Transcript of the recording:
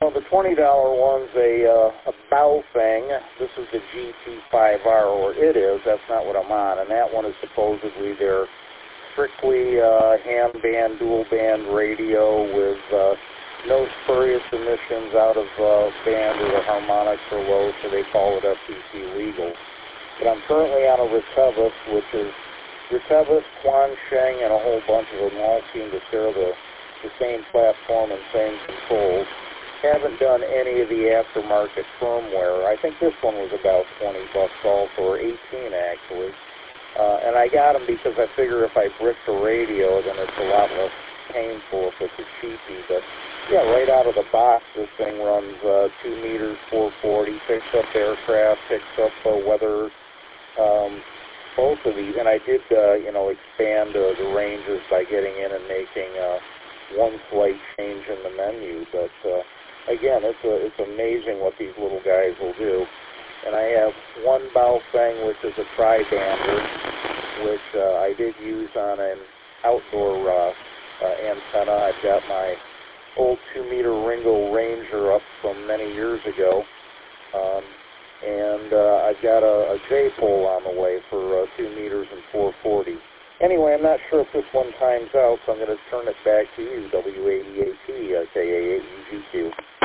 Well, the $20 one's a Baofeng. This is the GT5R, or it is. That's not what I'm on. And that one is supposedly their strictly hand-band, dual-band radio with no spurious emissions out of band or the harmonics are low, so they call it FCC legal. But I'm currently on a Retevis, which is Retevis, Quansheng, and a whole bunch of them all seem to share the same platform and same controls. Haven't done any of the aftermarket firmware. I think this one was about $20 also, or 18 actually. And I got them because I figure if I brick the radio, then it's a lot less painful if it's a cheapie. But yeah, right out of the box, this thing runs 2 meters, 440, picks up aircraft, picks up weather, both of these. And I did, expand the ranges by getting in and making one slight change in the menu. But again, it's amazing what these little guys will do. And I have one Baofeng, which is a tri-bander, which I did use on an outdoor antenna. I've got my old 2-meter Ringo Ranger up from many years ago. And I've got a J-pole on the way for 2 meters and 440. Anyway, I'm not sure if this one times out, so I'm going to turn it back to you, W88T, KA8UGQ.